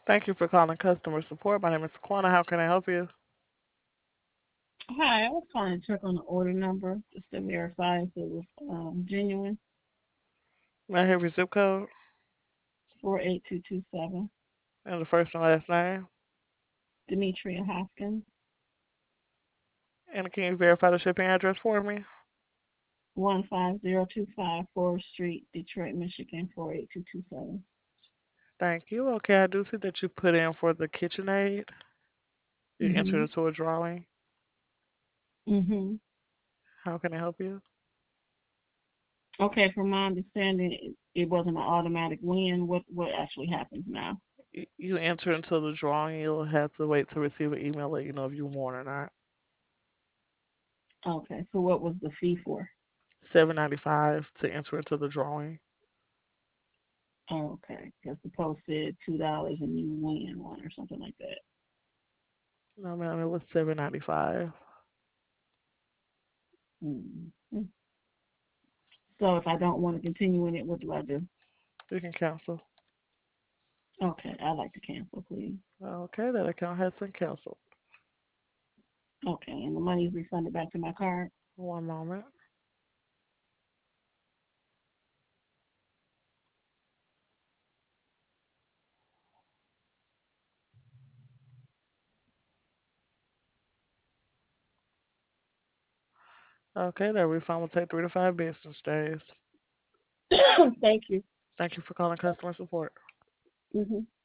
Thank you for calling customer support. My name is Quana. How can I help you? Hi, I was calling to check on the order number just to verify if it was genuine. May I have your zip code 48227. and the first and last name? Demetria Hoskins, And can you verify the shipping address for me? 15025 Forest Street, Detroit, Michigan, 48227. Thank you. Okay, I do see that you put in for the KitchenAid. You entered Mhm. into a drawing. Mhm. How can I help you? Okay, from my understanding, it wasn't an automatic win. What actually happens now? You enter into the drawing. You'll have to wait to receive an email let you know if you won or not. Okay, so what was the fee for? $7.95 to enter into the drawing. Oh, okay, because the post said $2 and you win one or something like that. No, ma'am, it was $7.95. Mhm. So if I don't want to continue in it, what do I do? You can cancel. Okay, I'd like to cancel, please. Okay, that account has been canceled. Okay, and the money is refunded back to my card. One moment. Okay, that refund will take 3 to 5 business days. Thank you. Thank you for calling customer support. Hmm.